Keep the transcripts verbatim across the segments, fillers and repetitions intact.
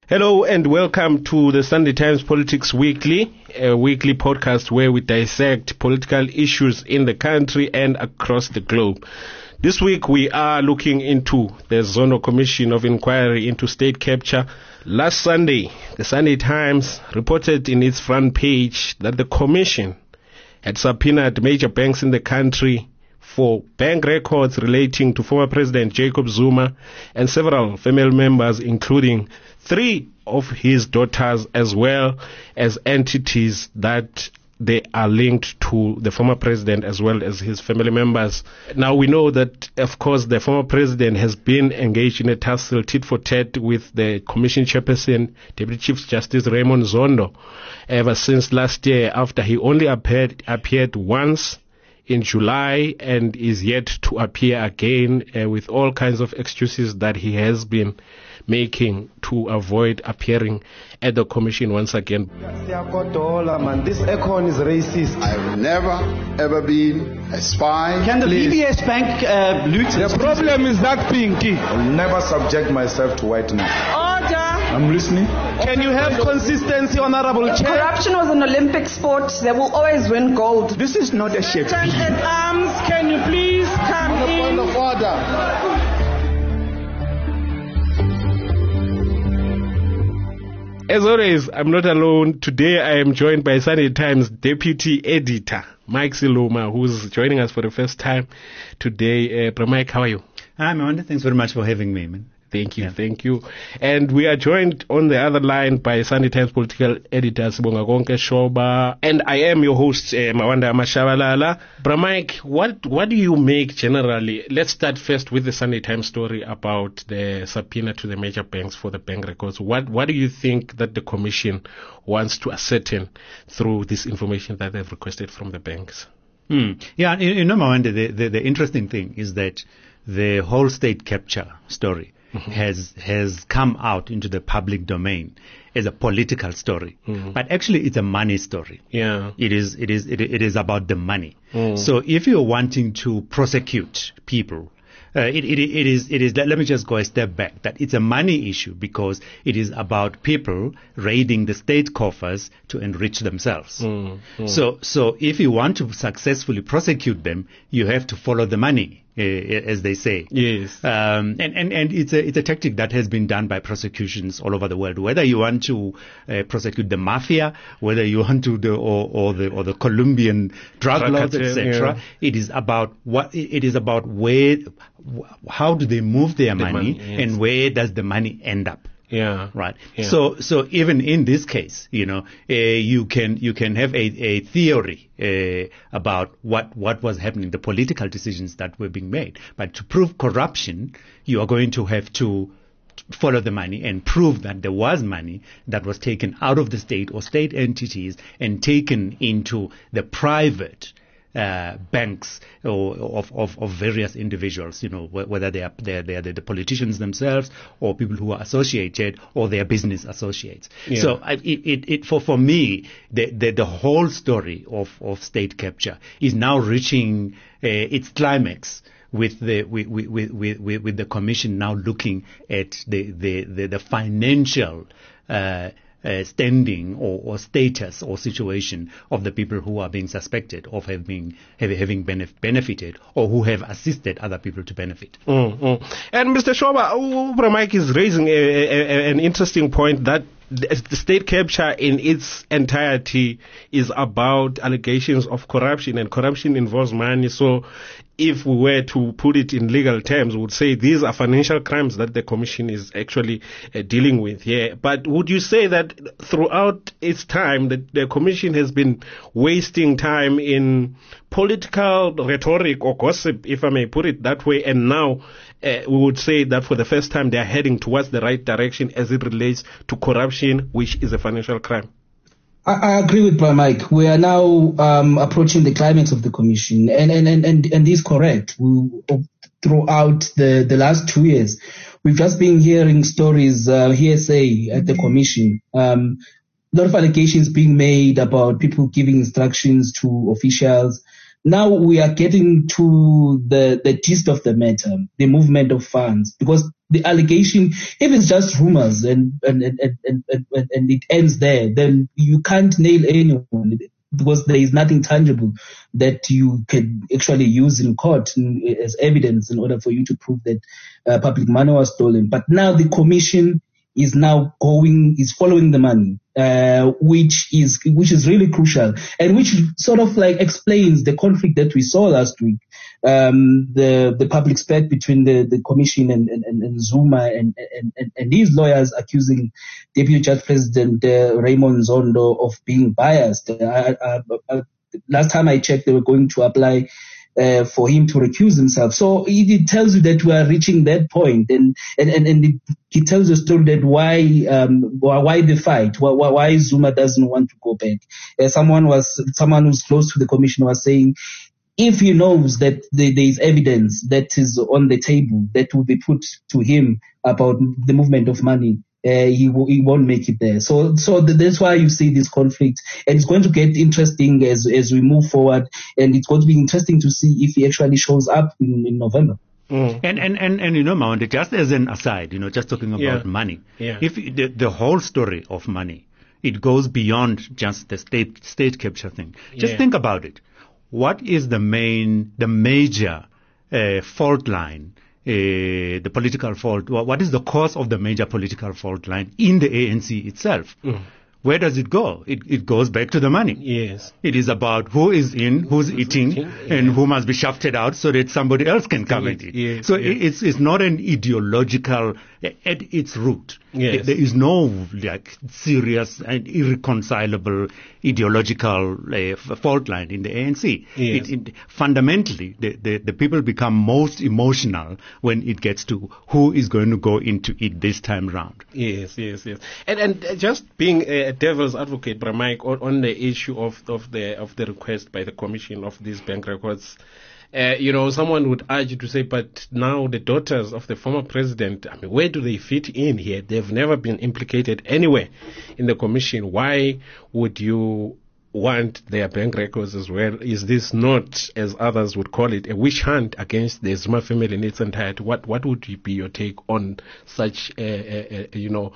Hello and welcome to the Sunday Times Politics Weekly, a weekly podcast where we dissect political issues in the country and across the globe. This week we are looking into the Zondo Commission of Inquiry into State Capture. Last Sunday, the Sunday Times reported in its front page that the commission had subpoenaed major banks in the country for bank records relating to former President Jacob Zuma and several family members, including three of his daughters, as well as entities that they are linked to the former president as well as his family members. Now we know that, of course, the former president has been engaged in a tussle tit for tat with the commission chairperson, Deputy Chief Justice Raymond Zondo, ever since last year, after he only appeared, appeared once in July and is yet to appear again uh, with all kinds of excuses that he has been making to avoid appearing at the commission once again. This Econ is racist. I've never ever been a spy. Can the Please. B B S Bank uh, loot? The problem is that pinky. I'll never subject myself to whiteness. Order. I'm listening. Can you have consistency, Honorable Chair? Corruption was an Olympic sport. They will always win gold. This is not a shit. Sergeant at arms, can you please come On the in? point of order. As always, I'm not alone. Today I am joined by Sunday Times Deputy Editor, Mike Siluma, who's joining us for the first time today. Uh, Mike, how are you? Hi, Amanda. Thanks very much for having me, man. Thank you, Yeah. thank you. And we are joined on the other line by Sunday Times political editor Sibonga Konke Shoba, and I am your host, uh, Mawanda Mashabalala. Mike, what what do you make generally? Let's start first with the Sunday Times story about the subpoena to the major banks for the bank records. What what do you think that the commission wants to ascertain through this information that they've requested from the banks? Hmm. Yeah, you, you know, Mawanda, the, the, the interesting thing is that the whole state capture story Mm-hmm. has has come out into the public domain as a political story, mm-hmm. but actually it's a money story. Yeah, it is it is it, it is about the money. Mm. So if you're wanting to prosecute people, uh, it, it it is it is. Let me just go a step back. That it's a money issue because it is about people raiding the state coffers to enrich themselves. Mm. Mm. So so if you want to successfully prosecute them, you have to follow the money. Uh, as they say. Yes. Um, and, and, and it's a, it's a tactic that has been done by prosecutions all over the world. Whether you want to uh, prosecute the mafia, whether you want to the, or, or the, or the Colombian drug lords, et cetera. Yeah. It is about what, it is about where, how do they move their the money, money yes. and where does the money end up? Yeah. Right. Yeah. So, so even in this case, you know, uh, you can, you can have a, a theory, uh, about what, what was happening, the political decisions that were being made. But to prove corruption, you are going to have to follow the money and prove that there was money that was taken out of the state or state entities and taken into the private Uh, banks or of, of, of various individuals, you know, whether they are they are, they are the politicians themselves or people who are associated or their business associates. Yeah. So I, it, it, it for for me the, the the whole story of, of state capture is now reaching uh, its climax with the with, with, with, with, with the commission now looking at the the the, the financial Uh, Uh, standing or, or status or situation of the people who are being suspected of having have, having benef- benefited or who have assisted other people to benefit. Mm, mm. And Mister Shoba, Ubra Mike is raising a, a, a, an interesting point that the state capture in its entirety is about allegations of corruption, and corruption involves money. So if we were to put it in legal terms, we would say these are financial crimes that the commission is actually uh, dealing with here. But would you say that throughout its time, that the commission has been wasting time in political rhetoric or gossip, if I may put it that way, and now uh, we would say that for the first time they are heading towards the right direction as it relates to corruption, which is a financial crime? I, I agree with Brian Mike. We are now um, approaching the climax of the commission, and and and and, and this is correct. We, throughout the, the last two years, we've just been hearing stories, uh, hearsay at the commission. Um, a lot of allegations being made about people giving instructions to officials. Now we are getting to the, the gist of the matter, the movement of funds, because the allegation, if it's just rumors and and and and, and, and it ends there, then you can't nail anyone, because there is nothing tangible that you can actually use in court in, as evidence in order for you to prove that uh, public money was stolen. But now the commission is now going, is following the money, uh, which is, which is really crucial, and which sort of like explains the conflict that we saw last week, um, the, the public spec between the, the commission and, and, and Zuma and, and, and, and these lawyers accusing Deputy Judge President uh, Raymond Zondo of being biased. Uh, uh, uh, last time I checked, they were going to apply Uh, for him to recuse himself. So it, it tells you that we are reaching that point, and and and, and it, it tells the story that why um why the fight, why, why Zuma doesn't want to go back. Uh, someone was someone who's close to the commission was saying, if he knows that there is evidence that is on the table that will be put to him about the movement of money, Uh, he, w- he won't make it there. So, so th- that's why you see this conflict, and it's going to get interesting as as we move forward, and it's going to be interesting to see if he actually shows up in, in November. Mm. And, and, and, and, you know, Mawande, just as an aside, you know, just talking about Yeah. money, Yeah. if the, the whole story of money, it goes beyond just the state, state capture thing. Just Yeah. think about it. What is the main, the major, uh, fault line, uh, the political fault? Wha- What is the cause of the major political fault line in the A N C itself? Mm. Where does it go? It, it goes back to the money. Yes. It is about who is in, who's eating, eating, and yeah. who must be shafted out so that somebody else can come and eat. Yes, so yes. it's it's not an ideological at its root. Yes. There is no like serious and irreconcilable ideological uh, f- fault line in the A N C. Yes. It, it, fundamentally, the, the the people become most emotional when it gets to who is going to go into it this time round. Yes, yes, yes. And and uh, just being a devil's advocate, Bramike, on, on the issue of, of the of the request by the commission of these bank records, uh, you know, someone would argue to say, but now the daughters of the former president, I mean, where do they fit in here? They've never been implicated anywhere in the commission. Why would you want their bank records as well? Is this not, as others would call it, a witch hunt against the Zuma family in its entirety? What what would be your take on such, uh, uh, uh, you know,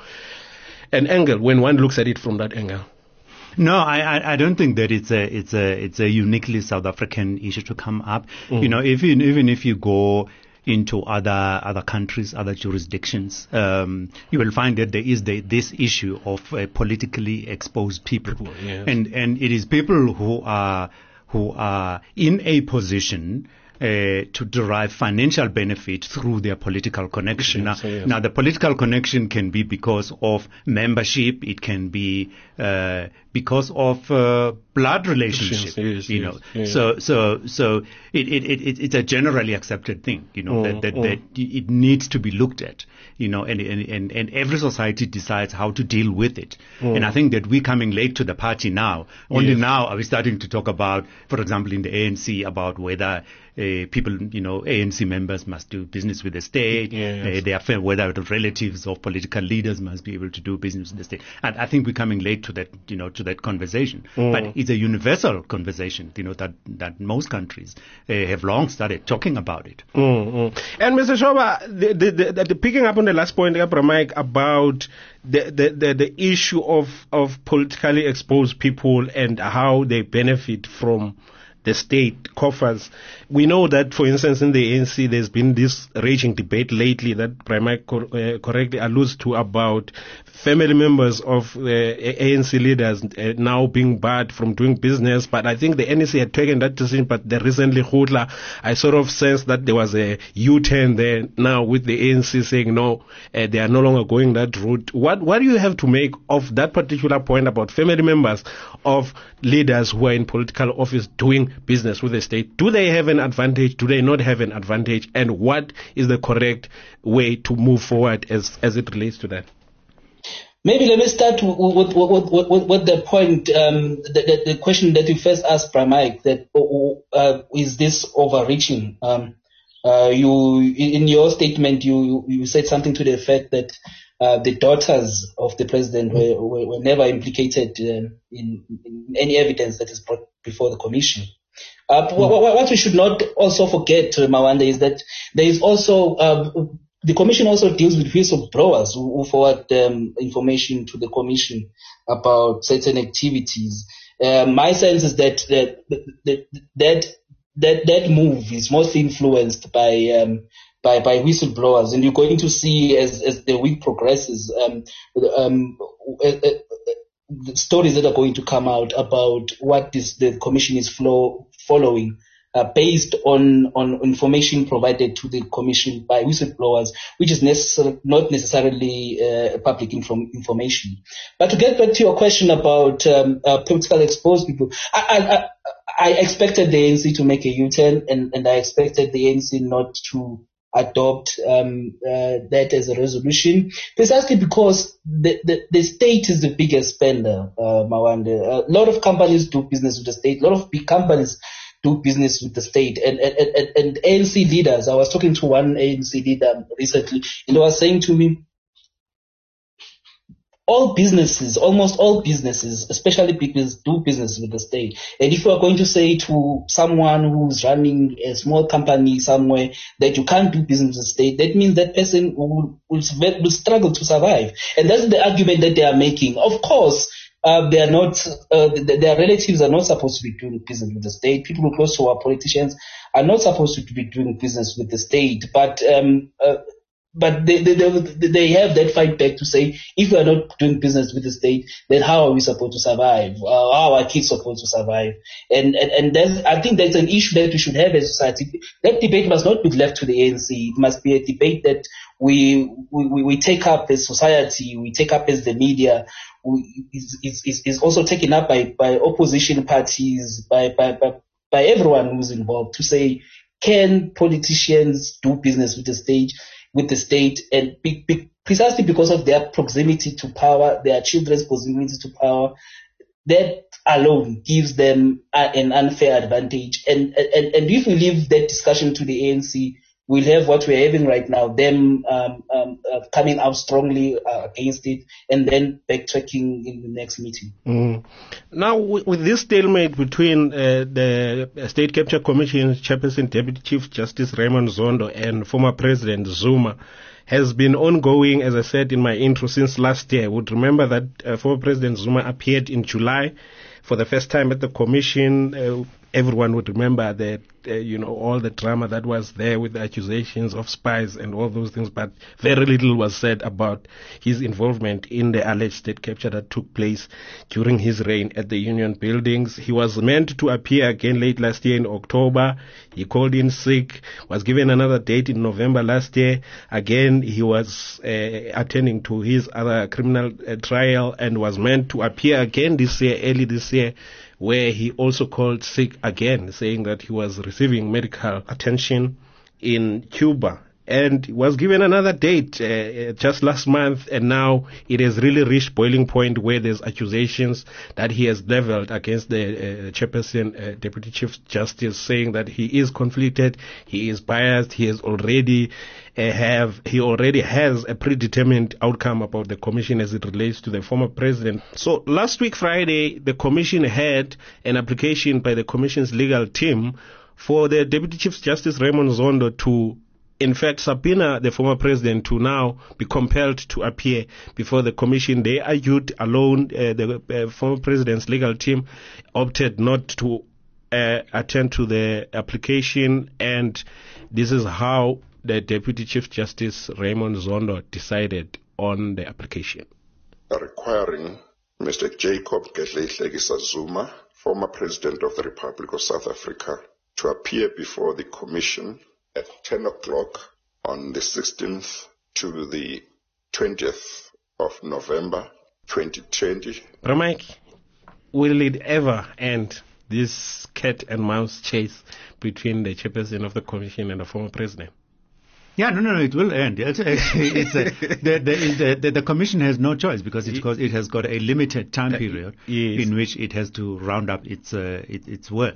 an angle when one looks at it from that angle? No, I, I, I don't think that it's a it's a it's a uniquely South African issue to come up. Mm. You know, even even if you go into other other countries, other jurisdictions, um, you will find that there is the, this issue of uh, politically exposed people, People, yes. and and it is people who are who are in a position Uh, to derive financial benefit through their political connection. Now, Yes, yes. now, the political connection can be because of membership. It can be uh, because of uh, blood relationships. Yes, you yes, know, yes. so so so it, it, it it's a generally accepted thing. You know Mm, that that, mm. that it needs to be looked at. You know, and and, and, and every society decides how to deal with it. Mm. And I think that we're coming late to the party now. Only Yes. now are we starting to talk about, for example, in the A N C, about whether uh, people, you know, A N C members must do business with the state. Yes. Uh, their fa- whether the relatives of political leaders must be able to do business with the state. And I think we're coming late to that, you know, to that conversation. Mm. But it's a universal conversation, you know, that that most countries uh, have long started talking about it. Mm-hmm. And Mister Shoba, the, the, the, the, picking up on the last point, Mike, about the, the, the, the issue of, of politically exposed people and how they benefit from the state coffers. We know that, for instance, in the A N C, there's been this raging debate lately that Bramike cor- uh, correctly alludes to about family members of uh, A N C leaders uh, now being barred from doing business. But I think the N E C had taken that decision, but the recently Khudla, I sort of sensed that there was a U-turn there now with the A N C saying no, uh, they are no longer going that route. What, what do you have to make of that particular point about family members of leaders who are in political office doing business with the state? Do they have an advantage? Do they not have an advantage? And what is the correct way to move forward as, as it relates to that? Maybe let me start with, with, with, with, with the point, um, the, the, the question that you first asked, Bramike, that uh, is this overreaching? Um, uh, you, in your statement, you, you said something to the effect that uh, the daughters of the president were, were, were never implicated um, in, in any evidence that is brought before the commission. Uh, mm. what, what we should not also forget, Mawande, is that there is also uh, the commission also deals with whistleblowers who, who forward um, information to the commission about certain activities. Uh, my sense is that that that that that, that move is mostly influenced by um, by by whistleblowers, and you're going to see as as the week progresses um, um, uh, uh, the stories that are going to come out about what this the commission is flow, following. Uh, based on, on information provided to the commission by whistleblowers, which is necessar- not necessarily uh, public inform- information. But to get back to your question about um, uh, politically exposed people, I, I, I expected the A N C to make a U-turn, and, and I expected the A N C not to adopt um, uh, that as a resolution, precisely because the, the, the state is the biggest spender, uh, Mawande. A lot of companies do business with the state. A lot of big companies do business with the state, and, and, and, and A N C leaders. I was talking to one A N C leader recently, and he was saying to me, all businesses, almost all businesses, especially big businesses, do business with the state. And if you are going to say to someone who's running a small company somewhere that you can't do business with the state, that means that person will, will, will struggle to survive. And that's the argument that they are making. Of course, Uh, they are not, uh, their relatives are not supposed to be doing business with the state. People who close to our politicians are not supposed to be doing business with the state. But, um, uh, but they, they, they, they have that fight back to say, if we are not doing business with the state, then how are we supposed to survive? Uh, how are our kids supposed to survive? And, and, and that's, I think that's an issue that we should have as a society. That debate must not be left to the A N C. It must be a debate that we, we, we take up as society, we take up as the media, Is, is, is also taken up by, by opposition parties, by, by, by, by everyone who's involved, to say, can politicians do business with the state, with the state, and be, be, precisely because of their proximity to power, their children's proximity to power, that alone gives them a, an unfair advantage. And, and, and if we leave that discussion to the A N C, we'll have what we're having right now, them um, um, uh, coming out strongly uh, against it, and then backtracking in the next meeting. Mm. Now, with, with this stalemate between uh, the State Capture Commission Chairperson, Deputy Chief Justice Raymond Zondo, and former President Zuma, has been ongoing, as I said in my intro, since last year. Would remember that uh, former President Zuma appeared in July for the first time at the commission. Uh, everyone would remember that, uh, you know, all the drama that was there with the accusations of spies and all those things, but very little was said about his involvement in the alleged state capture that took place during his reign at the Union Buildings. He was meant to appear again late last year in October. He called in sick, was given another date in November last year. Again, he was uh, attending to his other criminal uh, trial and was meant to appear again this year, early this year, where he also called sick again, saying that he was receiving medical attention in Cuba. And was given another date uh, just last month, and now it has really reached boiling point where there's accusations that he has leveled against the uh, chairperson, uh, Deputy Chief Justice, saying that he is conflicted, he is biased, he has already uh, have he already has a predetermined outcome about the commission as it relates to the former president. So last week Friday, the commission had an application by the commission's legal team for the Deputy Chief Justice Raymond Zondo to in fact subpoena the former president to now be compelled to appear before the commission. They argued alone, uh, the uh, former president's legal team opted not to uh, attend to the application, and this is how the Deputy Chief Justice Raymond Zondo decided on the application. Requiring Mister Jacob Gedleyihlekisa Zuma, former President of the Republic of South Africa, to appear before the Commission at ten o'clock on the sixteenth to the twentieth of November twenty twenty. Mike, will it ever end, this cat and mouse chase between the chairperson of the Commission and the former president? Yeah, no, no, no, it will end. It's, it's a, the, the, the, the Commission has no choice because it's got, it has got a limited time period yes. in which it has to round up its uh, it, its work.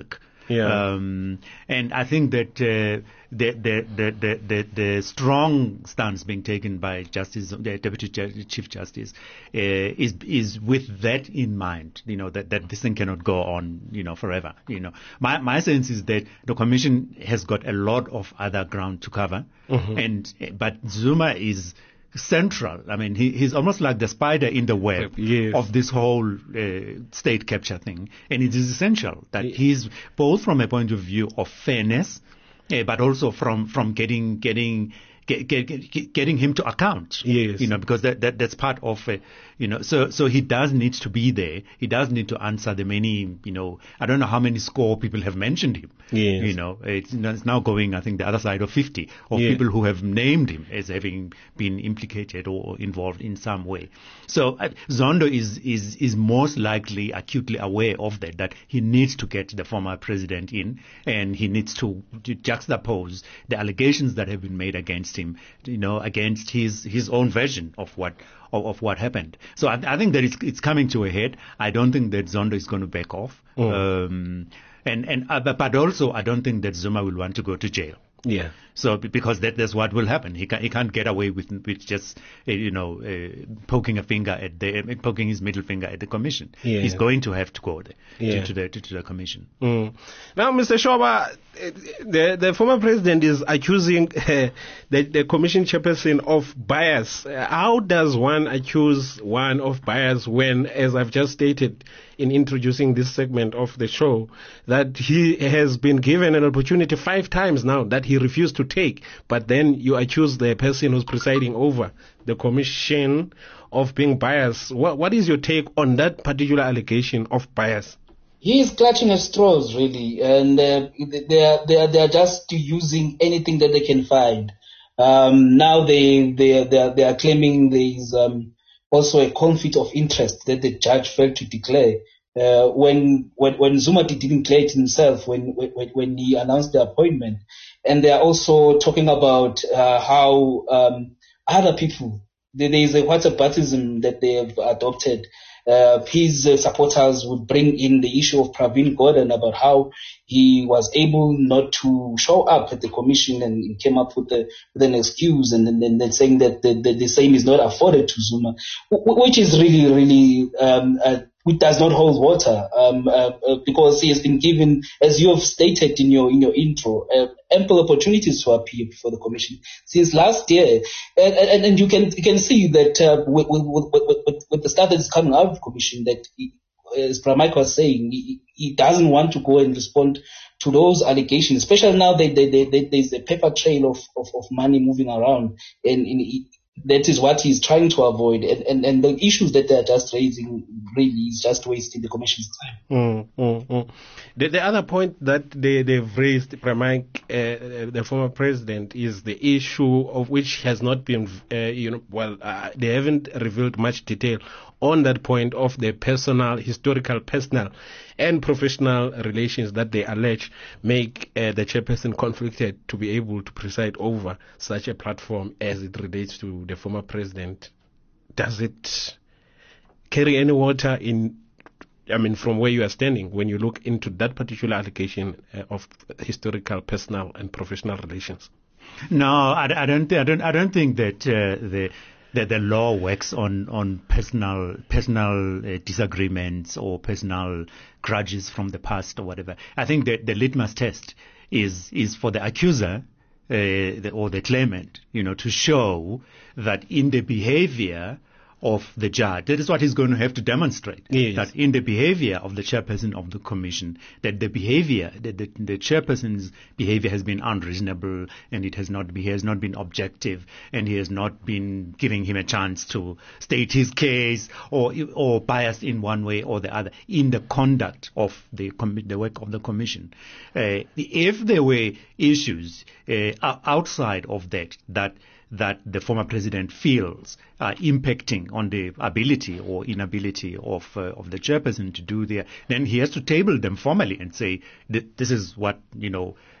Yeah. Um, and I think that uh, the, the, the, the, the, the strong stance being taken by Justice, the Deputy Chief Justice, uh, is is with that in mind. You know that, that this thing cannot go on, you know, forever. You know, my my sense is that the Commission has got a lot of other ground to cover, mm-hmm. and but Zuma is central. I mean, he, he's almost like the spider in the web yes. of this whole uh, state capture thing. And it is essential that he's both from a point of view of fairness, uh, but also from, from getting, getting, get, get, get, getting him to account. Yes. You know, because that, that, that's part of, uh, you know, so, so he does need to be there. He does need to answer the many, you know, I don't know how many score people have mentioned him. Yes. You know, it's, it's now going, I think, the other side of fifty of yes. people who have named him as having been implicated or involved in some way. So uh, Zondo is, is, is most likely acutely aware of that, that he needs to get the former president in, and he needs to, to juxtapose the allegations that have been made against him, you know, against his, his own version of what, of, of what happened. So I, I think that it's, it's coming to a head. I don't think that Zondo is going to back off. Mm. Um, and, and, uh, but also I don't think that Zuma will want to go to jail. Yeah. So because that, that's what will happen. He can't, he can't get away with, with just, uh, you know, uh, poking a finger at the, uh, poking his middle finger at the commission. Yeah. He's going to have to go there, yeah. to, to the, to, to the commission. Mm. Now, Mister Shoba, the, the former president is accusing uh, the, the commission chairperson of bias. Uh, how does one accuse one of bias when, as I've just stated in introducing this segment of the show, that he has been given an opportunity five times now that he refused to take, but then you accuse the person who's presiding over the commission of being biased. What, what is your take on that particular allegation of bias? He is clutching at straws, really, and uh, they are they are they are just using anything that they can find. Um, now they they they are, they are claiming there is um, also a conflict of interest that the judge failed to declare. Uh, when, when, when Zuma didn't declare it himself, when, when, when he announced the appointment. And they are also talking about, uh, how, um, other people, there is a WhatsApp baptism that they have adopted. Uh, his uh, supporters would bring in the issue of Pravin Gordhan about how he was able not to show up at the commission and came up with, a, with an excuse and then, then saying that the, the, the same is not afforded to Zuma, which is really, really, um, uh, which does not hold water, um, uh, uh, because he has been given, as you have stated in your in your intro, uh, ample opportunities to appear before the commission since last year, and, and, and you can you can see that uh, with, with, with, with, with the stuff that's coming out of the commission, that he, as Pramike was saying, he, he doesn't want to go and respond to those allegations, especially now that they, they, they, there's a paper trail of, of, of money moving around, and, and he, that is what he's trying to avoid, and, and, and the issues that they're just raising really is just wasting the commission's time. Mm, mm, mm. The, the other point that they, they've raised, Pramike, uh, the former president, is the issue of which has not been, uh, you know, well, uh, they haven't revealed much detail on that point of the personal, historical, personal, and professional relations that they allege make uh, the chairperson conflicted to be able to preside over such a platform as it relates to the former president. Does it carry any water in, I mean, from where you are standing when you look into that particular allegation uh, of historical, personal, and professional relations? No, I, I don't. Th- I don't. I don't think that uh, the that the law works on on personal personal uh, disagreements or personal grudges from the past or whatever. I think that the litmus test is is for the accuser uh, the, or the claimant, you know, to show that in the behavior of the judge, that is what he's going to have to demonstrate. Yes. That in the behavior of the chairperson of the commission, that the behavior, that the, the chairperson's behavior has been unreasonable, and it has not, he has not been objective, and he has not been giving him a chance to state his case, or or biased in one way or the other in the conduct of the com- the work of the commission. Uh, if there were issues uh, outside of that, that that the former president feels uh, impacting on the ability or inability of uh, of the chairperson to do their, then he has to table them formally and say, this is what, you know,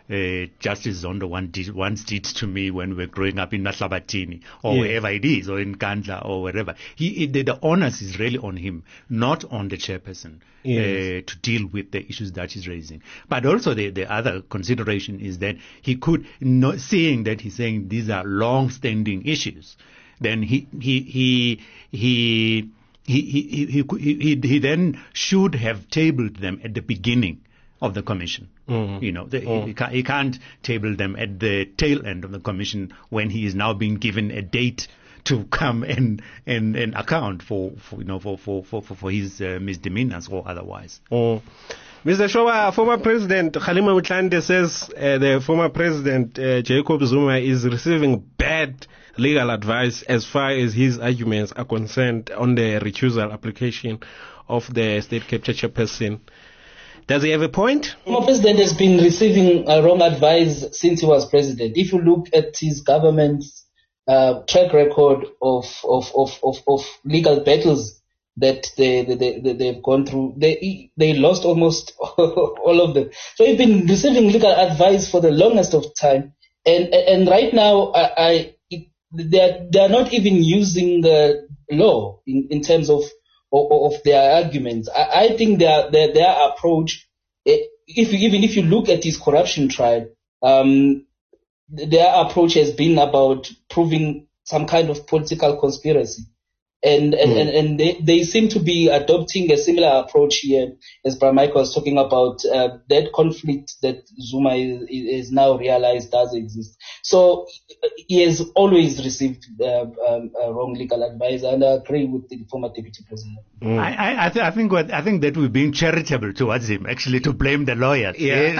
uh, Justice Zondo once did, once did to me when we were growing up in Nahlabatini or Yes. wherever it is, or in Kandla or wherever. He, he the, the onus is really on him, not on the chairperson, Yes. uh, to deal with the issues that he's raising. But also the, the other consideration is that he could, not seeing that he's saying these are long-standing issues, then he he he he he he he, he, he, he then should have tabled them at the beginning of the commission. Mm. You know, the, Mm. he, can't, he can't table them at the tail end of the commission when he is now being given a date to come and and, and account for, for you know for for for, for his uh, misdemeanors or otherwise. Mm. Mister Shoba, former President Kgalema Motlanthe says uh, the former President uh, Jacob Zuma is receiving bad legal advice as far as his arguments are concerned on the recusal application of the state capture chairperson. Does he have a point? Former president has been receiving uh, wrong advice since he was president. If you look at his government's uh, track record of of, of, of of legal battles that they, they, they, they've gone through, they they lost almost all of them. So he's been receiving legal advice for the longest of time. And and right now, I, I it, they are, they are not even using the law in, in terms of of, of their arguments. I, I think their, their their approach, if you, even if you look at his corruption trial, um, their approach has been about proving some kind of political conspiracy. And and, mm. and, and they, they seem to be adopting a similar approach here, as Brian Michael was talking about, uh, that conflict that Zuma is, is now realized does exist. So he has always received uh, um, uh, wrong legal advice, and I agree with the former deputy president. Mm. I I, I, th- I think what I think that we're being charitable towards him, actually, to blame the lawyers. Yeah.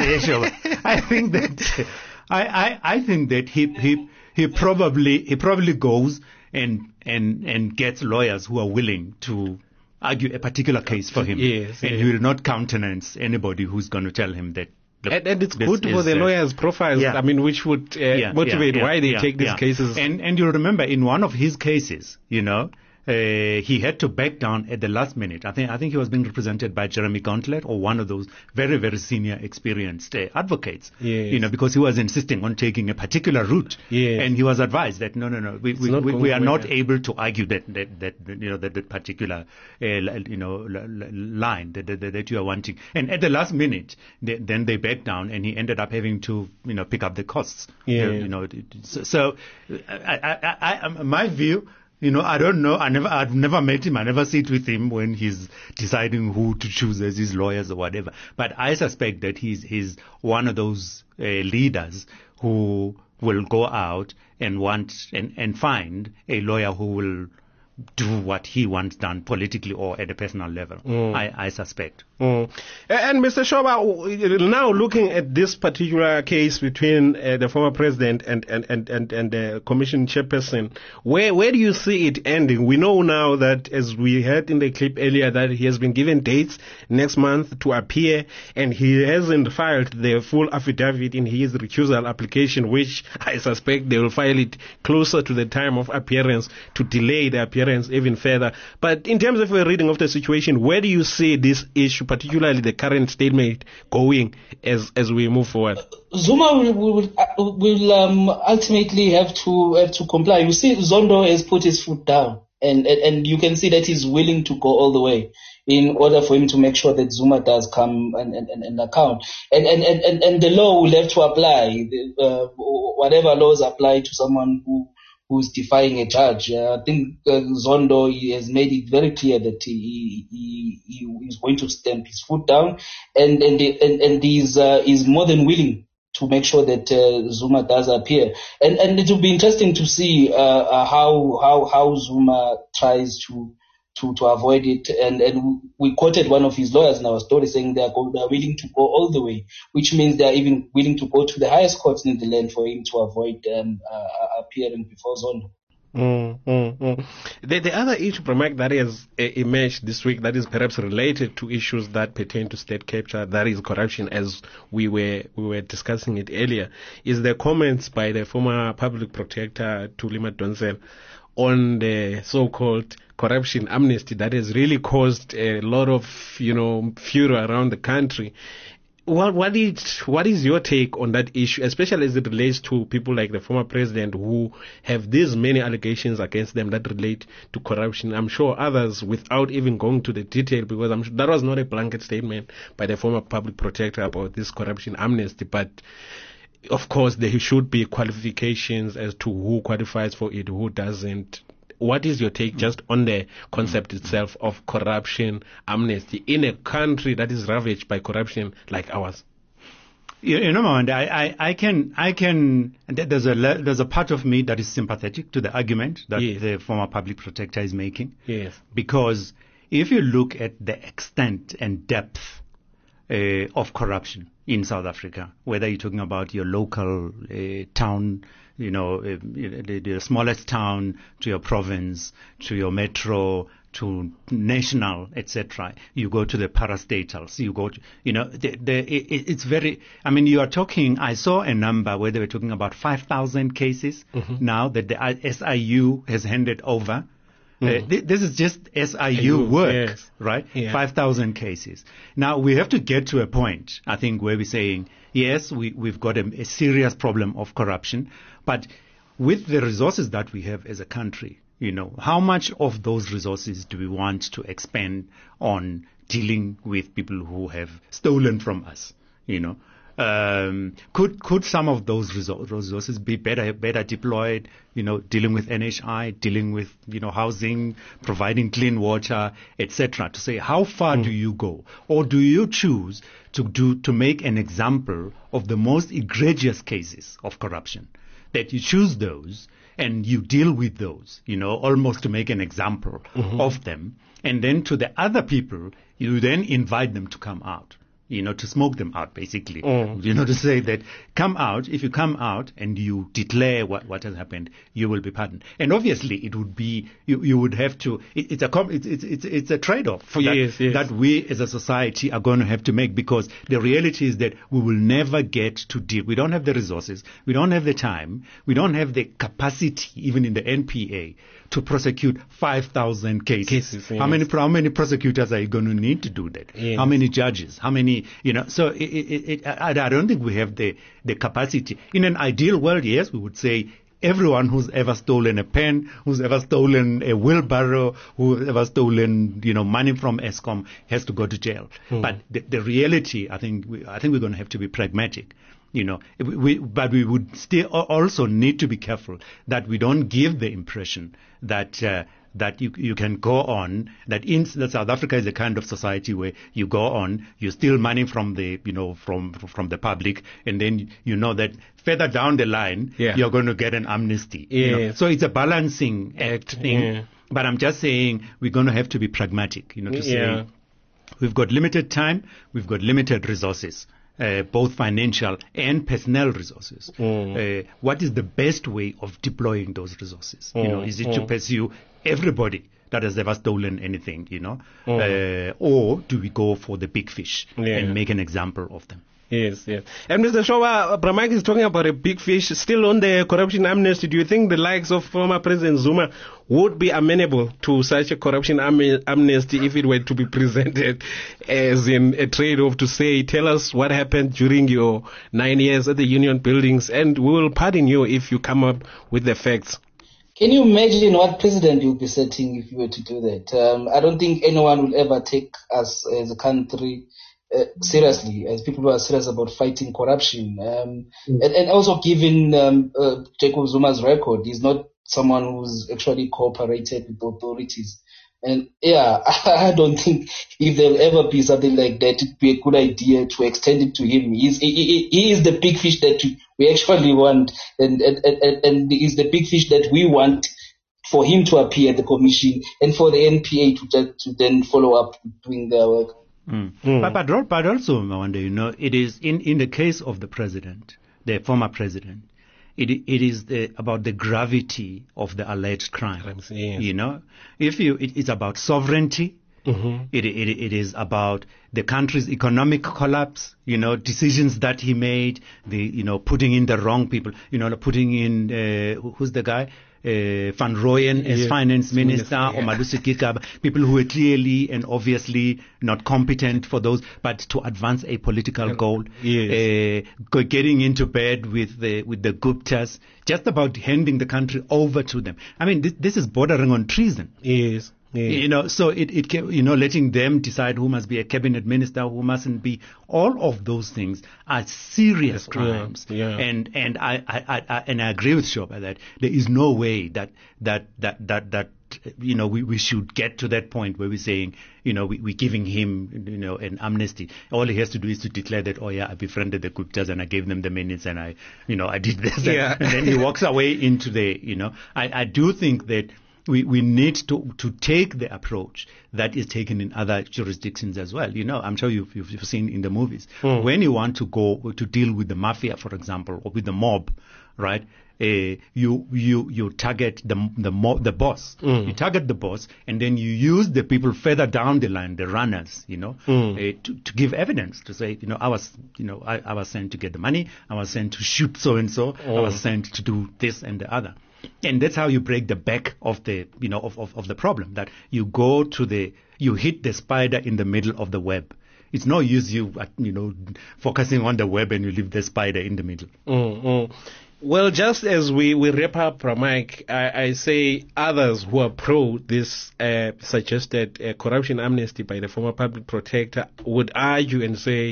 I think that I, I, I think that he he he probably he probably goes and and and gets lawyers who are willing to argue a particular case for him. Yes, and yes. he will not countenance anybody who's going to tell him that. Look, and, and it's this good for is, the uh, lawyers' profiles, yeah. I mean, which would uh, yeah, motivate yeah, why they yeah, take these yeah. cases. And and you remember in one of his cases, you know, uh, he had to back down at the last minute. I think I think he was being represented by Jeremy Gauntlet or one of those very very senior experienced uh, advocates. Yes. You know, because he was insisting on taking a particular route. Yes. And he was advised that no no no we we, not we, we are going not there. able to argue that that, that you know that, that particular uh, you know l- l- line that, that that you are wanting. And at the last minute, they, then they backed down, and he ended up having to you know pick up the costs. Yeah. You know, so, so I, I, I, I, my view. You know, I don't know. I never, I've never met him. I never sit with him when he's deciding who to choose as his lawyers or whatever. But I suspect that he's, he's one of those uh, leaders who will go out and want and, and find a lawyer who will do what he wants done politically or at a personal level. Mm. I, I suspect. Mm. And Mister Shoba, now looking at this particular case between uh, the former president and, and, and, and, and the commission chairperson, where where do you see it ending? We know now that, as we heard in the clip earlier, that he has been given dates next month to appear, and he hasn't filed the full affidavit in his recusal application, which I suspect they will file it closer to the time of appearance to delay the appearance even further. But in terms of a reading of the situation, where do you see this issue, particularly the current stalemate, going as as we move forward? Zuma will will, will um, ultimately have to have to comply. You see, Zondo has put his foot down, and, and and you can see that he's willing to go all the way in order for him to make sure that Zuma does come and, and, and account. And, and, and, and the law will have to apply. Uh, whatever laws apply to someone who who's defying a judge. Uh, I think uh, Zondo he has made it very clear that he, he, he is going to stamp his foot down, and and and, and he's uh, is more than willing to make sure that uh, Zuma does appear. And and it will be interesting to see uh, uh, how how how Zuma tries to. To, to avoid it, and, and we quoted one of his lawyers in our story saying they are, go, they are willing to go all the way, which means they are even willing to go to the highest courts in the land for him to avoid um, uh, appearing before Zondo. Mm, mm, mm. The, the other issue, Mike, that has uh, emerged this week that is perhaps related to issues that pertain to state capture, that is corruption, as we were we were discussing it earlier, is the comments by the former public protector Thuli Madonsela on the so-called corruption amnesty that has really caused a lot of, you know, fury around the country. Well, what is what is your take on that issue, especially as it relates to people like the former president who have these many allegations against them that relate to corruption? I'm sure others, without even going to the detail, because I'm sure that was not a blanket statement by the former public protector about this corruption amnesty, but of course there should be qualifications as to who qualifies for it, who doesn't. What is your take just on the concept itself of corruption amnesty in a country that is ravaged by corruption like ours? You, you know, Mawande, I, I, I can, I can. There's a there's a part of me that is sympathetic to the argument that yes. the former public protector is making. Yes. Because if you look at the extent and depth uh, of corruption in South Africa, whether you're talking about your local uh, town, you know, uh, the, the smallest town, to your province, to your metro, to national, et cetera. You go to the parastatals. You go to, you know, the, the, it, it's very. I mean, you are talking. I saw a number where they were talking about five thousand cases mm-hmm. now that the S I U has handed over. Mm. Uh, th- this is just S I U work, yes. right? Yeah. five thousand cases. Now, we have to get to a point, I think, where we're saying, yes, we, we've got a, a serious problem of corruption, but with the resources that we have as a country, you know, how much of those resources do we want to expend on dealing with people who have stolen from us, you know? Um, could could some of those resources be better better deployed? You know, dealing with N H I, dealing with you know housing, providing clean water, et cetera. To say how far mm. do you go, or do you choose to do to make an example of the most egregious cases of corruption? That you choose those and you deal with those, you know, almost to make an example mm-hmm. of them, and then to the other people, you then invite them to come out. You know, to smoke them out, basically. Mm. You know, to say that come out, if you come out and you declare what, what has happened, you will be pardoned. And obviously it would be, you, you would have to, it, it's a it's, it's, it's, it's a trade-off that, yes, yes. that we as a society are going to have to make, because the reality is that we will never get to deal. We don't have the resources. We don't have the time. We don't have the capacity, even in the N P A, to prosecute five thousand cases. cases yes. How many, how many prosecutors are you going to need to do that? Yes. How many judges? How many, you know, so it, it, it, I, I don't think we have the, the capacity. In an ideal world, yes, we would say everyone who's ever stolen a pen, who's ever stolen a wheelbarrow, who's ever stolen, you know, money from Eskom has to go to jail. Hmm. But the, the reality, I think, we, I think we're going to have to be pragmatic. You know, we, but we would still also need to be careful that we don't give the impression that uh, that you you can go on, that in that South Africa is a kind of society where you go on, you steal money from the you know from from the public, and then you know that further down the line yeah. you're going to get an amnesty. Yes. You know? So it's a balancing act thing. Yeah. But I'm just saying we're going to have to be pragmatic. You know, to yeah. say we've got limited time, we've got limited resources. Uh, both financial and personnel resources. Mm. Uh, what is the best way of deploying those resources? Mm. You know, is it mm. to pursue everybody that has ever stolen anything? You know, mm. uh, or do we go for the big fish yeah. and make an example of them? Yes, yes. And Mister Showa, Bramike is talking about a big fish. Still on the corruption amnesty, do you think the likes of former President Zuma would be amenable to such a corruption am- amnesty if it were to be presented as in a trade-off to say, tell us what happened during your nine years at the union buildings and we will pardon you if you come up with the facts? Can you imagine what president you'll be setting if you were to do that? Um, I don't think anyone will ever take us as a country Uh, seriously, as people who are serious about fighting corruption. Um, mm. and, and also given um, uh, Jacob Zuma's record, he's not someone who's actually cooperated with authorities. And yeah, I don't think if there'll ever be something like that, it'd be a good idea to extend it to him. He's, he, he is the big fish that we actually want, and, and, and, and he's the big fish that we want for him to appear at the commission and for the N P A to, just, to then follow up doing their work. Mm. Mm. But, but, but also, I wonder, you know, it is in, in the case of the president, the former president, it it is the, about the gravity of the alleged crime. Yes. You know, if you, it, it's about sovereignty. Mm-hmm. It, it it is about the country's economic collapse. You know, decisions that he made. The you know putting in the wrong people. You know, putting in uh, who's the guy? uh, Van Rooyen as Yes. finance minister, Minister, or yeah. Malusi Gigaba, people who were clearly and obviously not competent for those, but to advance a political goal, Yes. uh, go- getting into bed with the with the Guptas, just about handing the country over to them. I mean, this, this is bordering on treason. Yes. Yes. You know, so it, it can, you know, letting them decide who must be a cabinet minister, who mustn't be. All of those things are serious Yeah, crimes. yeah. And and I, I, I, I and I agree with Shoba that there is no way that that that that that you know we, we should get to that point where we're saying, you know, we, we're giving him, you know, an amnesty. All he has to do is to declare that, oh yeah, I befriended the Guptas and I gave them the minutes and I, you know, I did this. Yeah. And, and then he walks away into the, you know, I, I do think that we, we need to, to take the approach that is taken in other jurisdictions as well. You know, I'm sure you've, you've, you've seen in the movies. Mm. When you want to go to deal with the mafia, for example, or with the mob, right? Uh, you you you target the the mo- the boss. Mm. You target the boss, and then you use the people further down the line, the runners, you know, Mm. uh, to to give evidence to say, you know, I was you know I, I was sent to get the money, I was sent to shoot so and so, I was sent to do this and the other. And that's how you break the back of the, you know, of, of, of the problem, that you go to the, you hit the spider in the middle of the web. It's no use you, uh, you know, focusing on the web and you leave the spider in the middle. Mm, mm. Well, just as we, we wrap up, Mike, I, I say others who are pro this uh, suggested uh, corruption amnesty by the former public protector would argue and say,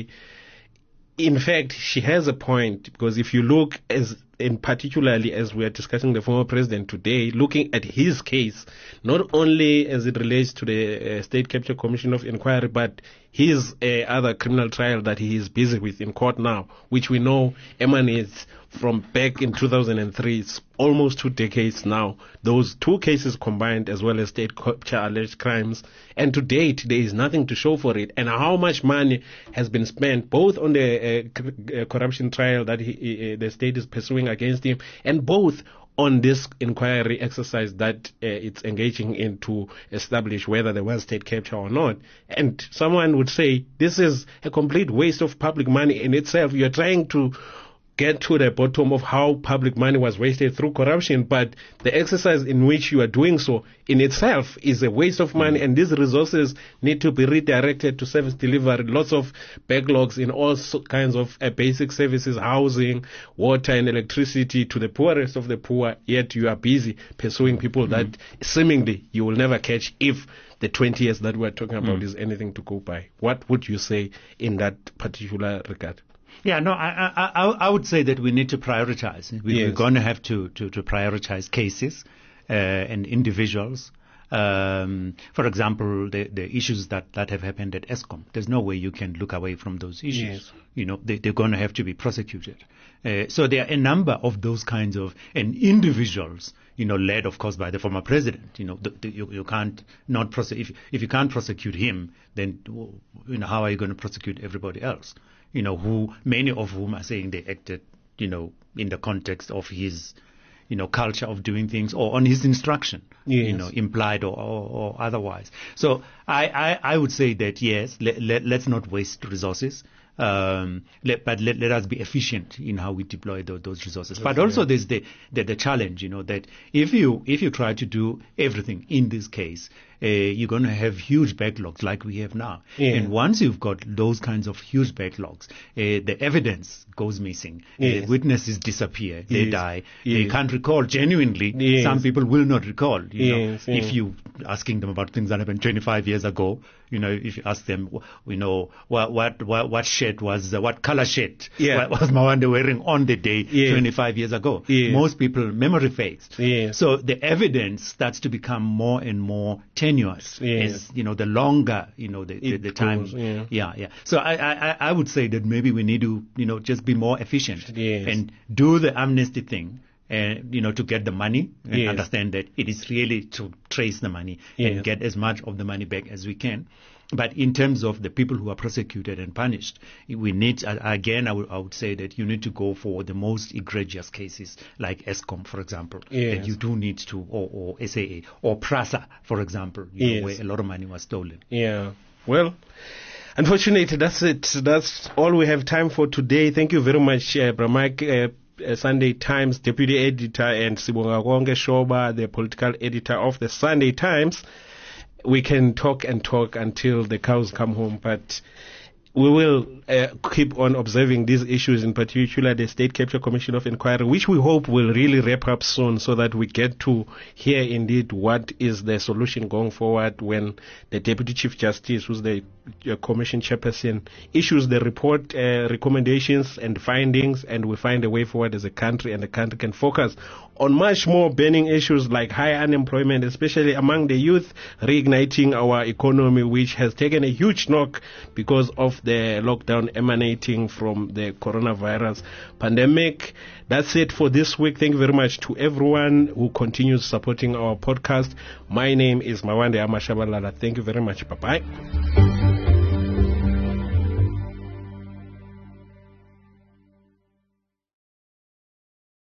in fact, she has a point, because if you look as in particularly as we are discussing the former president today, looking at his case, not only as it relates to the uh, State Capture Commission of Inquiry, but his uh, other criminal trial that he is busy with in court now, which we know emanates from back in two thousand three. It's almost two decades now. Those two cases combined, as well as state capture alleged crimes. And to date, there is nothing to show for it. And how much money has been spent both on the uh, c- uh, corruption trial that he, uh, the state is pursuing against him, and both on this inquiry exercise that uh, it's engaging in to establish whether there was state capture or not. And someone would say this is a complete waste of public money in itself. You're trying to get to the bottom of how public money was wasted through corruption, but the exercise in which you are doing so in itself is a waste of money, and these resources need to be redirected to service delivery. Lots of backlogs in all so kinds of uh, basic services, housing, water and electricity to the poorest of the poor, yet you are busy pursuing people mm-hmm. that seemingly you will never catch if the twenty years that we're talking about mm. is anything to go by. What would you say in that particular regard? Yeah, no, I, I, I would say that we need to prioritize. We, Yes. We're going to have to, to, to prioritize cases uh, and individuals. Um, for example, the, the issues that, that have happened at ESCOM, there's no way you can look away from those issues. Yes. You know, they, they're going to have to be prosecuted. Uh, so there are a number of those kinds of, and individuals, you know, led, of course, by the former president. You know, the, the, you, you can't not prosecute, if, if you can't prosecute him, then, you know, how are you going to prosecute everybody else? You know, who, many of whom are saying they acted, you know, in the context of his, you know, culture of doing things or on his instruction, yes. you know, implied or, or, or otherwise. So I, I, I would say that, yes, let, let, let's not waste resources. Um, let, but let, let us be efficient in how we deploy the, those resources. But also there's the, the, the challenge, you know, that if you, if you try to do everything in this case, uh, you're going to have huge backlogs like we have now. Yeah. And once you've got those kinds of huge backlogs, uh, the evidence goes missing. Yes. Uh, witnesses disappear. They Yes. die. Yes. They can't recall genuinely. Yes. Some people will not recall. You Yes, know, yes. if you asking them about things that happened twenty-five years ago, you know, if you ask them, you know, what what what, what shirt was, uh, what color shirt Yeah. was Mawande wearing on the day Yes. twenty-five years ago? Yes. Most people memory fades. Yes. So the evidence starts to become more and more tenuous Yes. as, you know, the longer, you know, the, the, It the time. goes, yeah. yeah, yeah. So I, I, I would say that maybe we need to, you know, just be more efficient Yes. and do the amnesty thing. And, you know, to get the money and Yes. understand that it is really to trace the money Yes. and get as much of the money back as we can. But in terms of the people who are prosecuted and punished, we need, uh, again, I would, I would say that you need to go for the most egregious cases, like ESCOM, for example, Yes. that you do need to, or, or S A A, or PRASA, for example, you Yes. know, where a lot of money was stolen. Yeah. Well, unfortunately, that's it. That's all we have time for today. Thank you very much, uh, Bramike. Uh, uh, Sunday Times deputy editor, and Sibonga Konke Shoba, the political editor of the Sunday Times. We can talk and talk until the cows come home, but we will uh, keep on observing these issues, in particular the State Capture Commission of Inquiry, which we hope will really wrap up soon so that we get to hear indeed what is the solution going forward when the Deputy Chief Justice, who's the uh, Commission Chairperson, issues the report, uh, recommendations and findings, and we find a way forward as a country, and the country can focus on much more burning issues like high unemployment, especially among the youth, reigniting our economy, which has taken a huge knock because of the lockdown emanating from the coronavirus pandemic. That's it for this week. Thank you very much to everyone who continues supporting our podcast. My name is Mawande Amashabalala. Thank you very much. Bye-bye.